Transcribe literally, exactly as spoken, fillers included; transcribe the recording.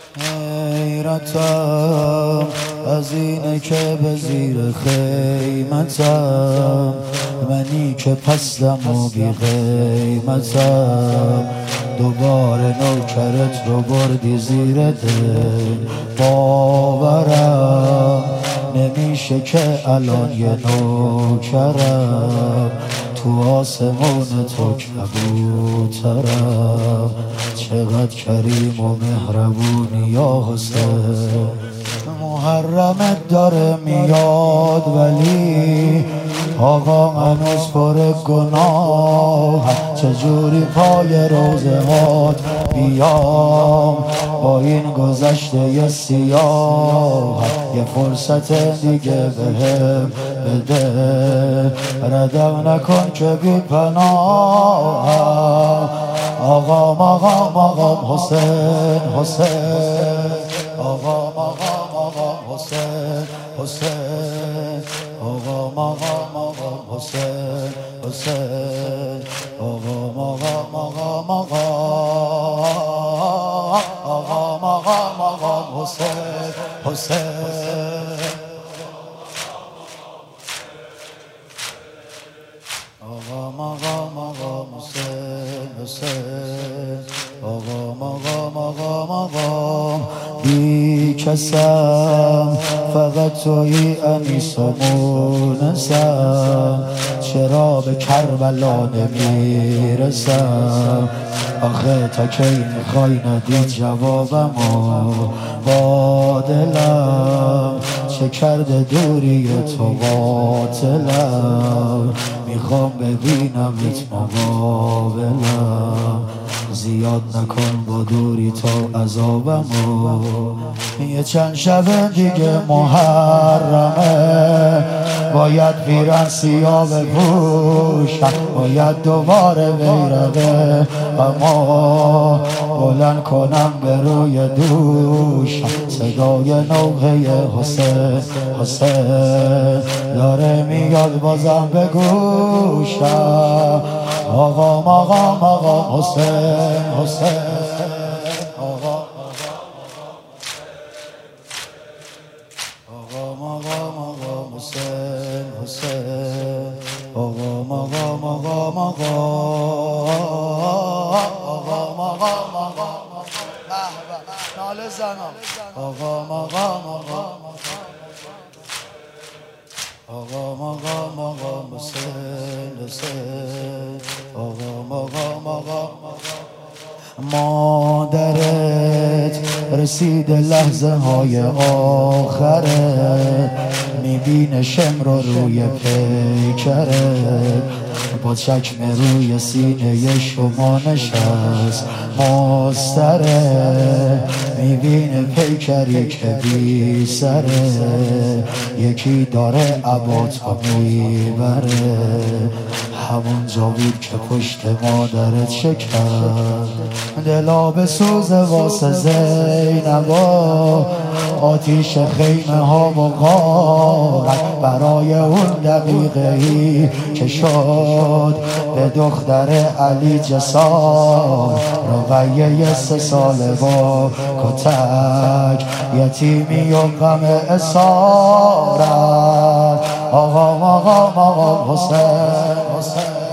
حیرتم از اینه که به زیر خیمتم، منی که پستم و بی قیمتم. دوباره نوکرت رو بردی زیر دل، باورم نمیشه که الان یه نوکرم تو آسمون تو کبوترم. چقدر کریم و مهربونی یا حسین، محرمت داره میاد ولی آقا هنوز پر گناه. چجوری پای روزه هات بیام با این گذشته سیاه؟ یه فرصت دیگه بهم بده، ردم نکن که بی پناه. آقا مقام مقام حسین حسین، آقا مقام مقام حسین حسین، آقا مقام مقام حسین حسین، آقا مقام مقام مقام، آقا مقام مقام حسین حسین، آقا مقام مقام حسین حسین، آقا مقام مقام مقام. بی کسم فقط توی انیس و مونسم، چرا به کربلا نمیرسم؟ آخه تا کی میخوای ندید جوابمو با دلم؟ چه کرده دوری تو قاتلم؟ میخوام ببینمت مقابلم، زیاد نکن با دوری تو عذابمو. یه چند شب دیگه محرمه، باید پیرن سیاه بپوشم، باید دوباره بیرقه اما بلند کنم به روی دوشم. صدای نوحه حسین حسین داره میاد بازم به گوشم. آقا مقام مقام حسین حسین، آقا آقا مقام مقام حسین حسین، آقا مقام مقام مقام، آقا مقام مقام ناله زنم، آقا مقام مقام، آقا مقام مقام حسین حسین، آقا مقام مقام. مادرت رسید لحظه های آخره، میبینه شمر رو روی پیکره، با چکمه روی سینه شما نشست مستره. میبینه پیکری که بی سره، یکی داره عباتا میبره. همونجا بود که پشت مادرت شکرد، دلا به سوز واسه زینبا، آتیش خیمه ها و غارت برای اون دقیقه ای که شد به دختر علی جسار. رقیه سه ساله با کتک، یتیمی و غم اسارت. آقا آقا آقا حسین حسین،